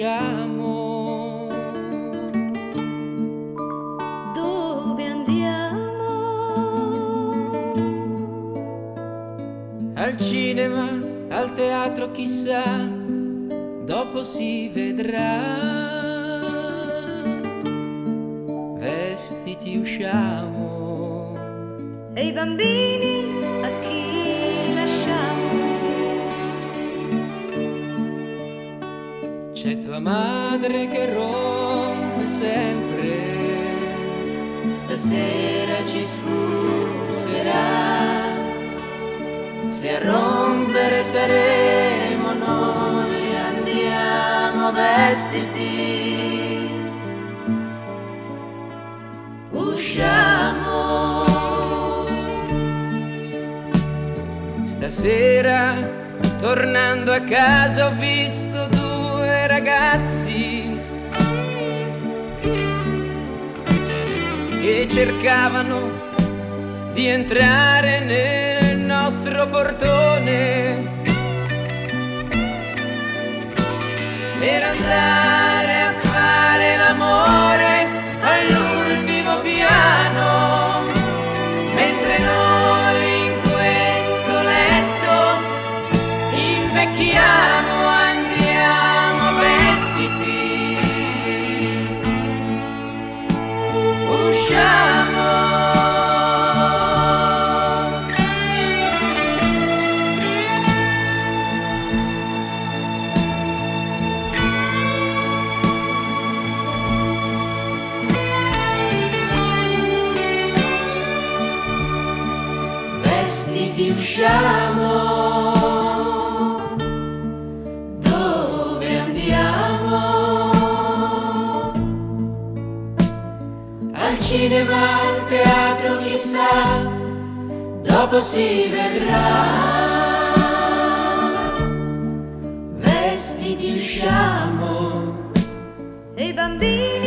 usciamo? Dove andiamo? Al cinema, al teatro, chissà, dopo si vedrà. Vestiti, usciamo. E i bambini a chi li lasciamo? C'è tua madre che rompe sempre, stasera ci scuserà. Se a rompere saremo noi, andiamo, vestiti, usciamo. Stasera, tornando a casa, ho visto due ragazzi che cercavano di entrare nel nostro portone per andare a fare l'amore all'ultimo piano, mentre noi in questo letto invecchiamo, andiamo vestiti, usciamo. Vestiti, usciamo. Dove andiamo? Al cinema, al teatro, chissà, dopo si vedrà. Vestiti, usciamo. E i bambini